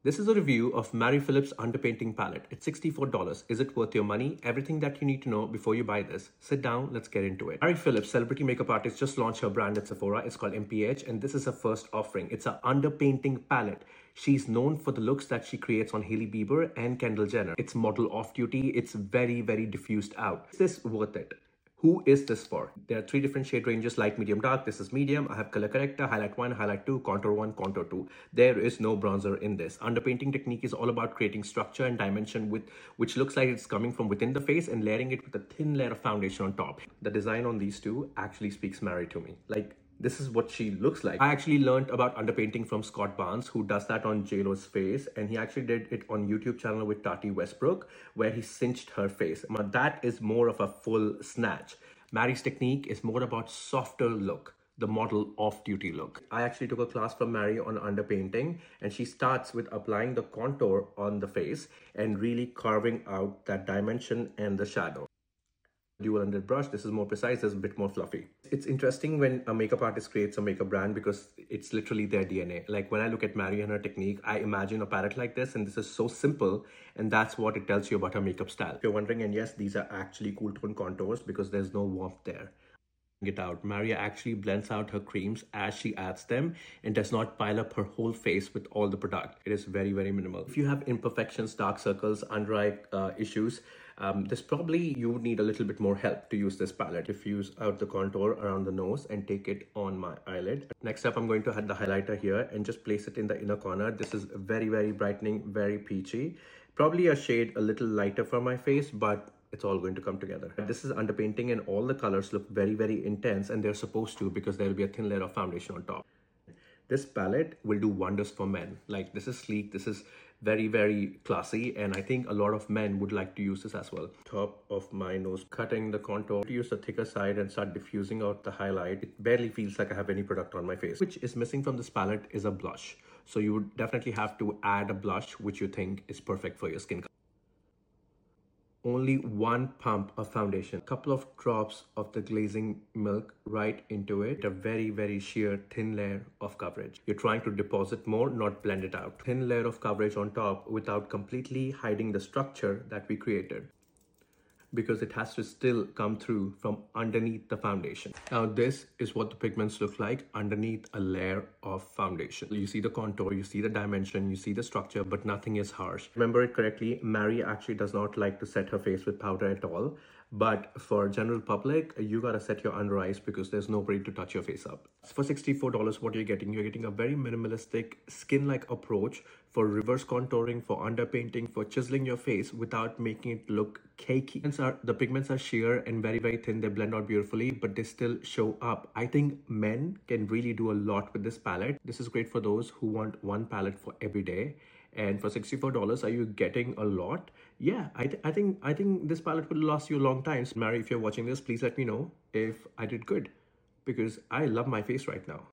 This is a review of Mary Phillips Underpainting Palette. It's $64. Is it worth your money? Everything that you need to know before you buy this. Sit down, let's get into it. Mary Phillips, celebrity makeup artist, just launched her brand at Sephora. It's called MPH, and this is her first offering. It's an underpainting palette. She's known for the looks that she creates on Hailey Bieber and Kendall Jenner. It's model off-duty. It's very, very diffused out. Is this worth it? Who is this for? There are 3 different shade ranges, light, medium, dark. This is medium. I have color corrector, highlight 1, highlight 2, contour 1, contour 2. There is no bronzer in this. Underpainting technique is all about creating structure and dimension which looks like it's coming from within the face and layering it with a thin layer of foundation on top. The design on these two actually speaks Mary to me. Like, this is what she looks like. I actually learned about underpainting from Scott Barnes, who does that on JLo's face, and he actually did it on YouTube channel with Tati Westbrook, where he cinched her face. But that is more of a full snatch. Mary's technique is more about softer look, the model off-duty look. I actually took a class from Mary on underpainting, and she starts with applying the contour on the face and really carving out that dimension and the shadow. Dual-ended brush, this is more precise, this is a bit more fluffy. It's interesting when a makeup artist creates a makeup brand because it's literally their DNA. Like when I look at Mary and her technique, I imagine a palette like this, and this is so simple, and that's what it tells you about her makeup style. If you're wondering, and yes, these are actually cool tone contours because there's no warmth there. It out. Maria actually blends out her creams as she adds them and does not pile up her whole face with all the product. It is very, very minimal. If you have imperfections, dark circles, under eye issues, you would need a little bit more help to use this palette. Diffuse out the contour around the nose and take it on my eyelid. Next up, I'm going to add the highlighter here and just place it in the inner corner. This is very, very brightening, very peachy. Probably a shade a little lighter for my face, but it's all going to come together. This is underpainting and all the colors look very, very intense, and they're supposed to because there will be a thin layer of foundation on top. This palette will do wonders for men. Like, this is sleek, this is very, very classy, and I think a lot of men would like to use this as well. Top of my nose, cutting the contour. To use the thicker side and start diffusing out the highlight. It barely feels like I have any product on my face. Which is missing from this palette is a blush. So you would definitely have to add a blush which you think is perfect for your skin color. Only 1 pump of foundation, a couple of drops of the glazing milk right into it, a very, very sheer thin layer of coverage. You're trying to deposit more, not blend it out. Thin layer of coverage on top without completely hiding the structure that we created, because it has to still come through from underneath the foundation. Now this is what the pigments look like underneath a layer of foundation. You see the contour, you see the dimension, you see the structure, but nothing is harsh. Remember it correctly, Mary actually does not like to set her face with powder at all. But for general public, you gotta set your under eyes because there's nobody to touch your face up. For $64, what you're getting? You're getting a very minimalistic, skin-like approach for reverse contouring, for underpainting, for chiseling your face without making it look cakey. The pigments are sheer and very, very thin. They blend out beautifully, but they still show up. I think men can really do a lot with this palette. This is great for those who want one palette for every day. And for $64, are you getting a lot? Yeah, I think this palette will last you a long time. So Mary, if you're watching this, please let me know if I did good, because I love my face right now.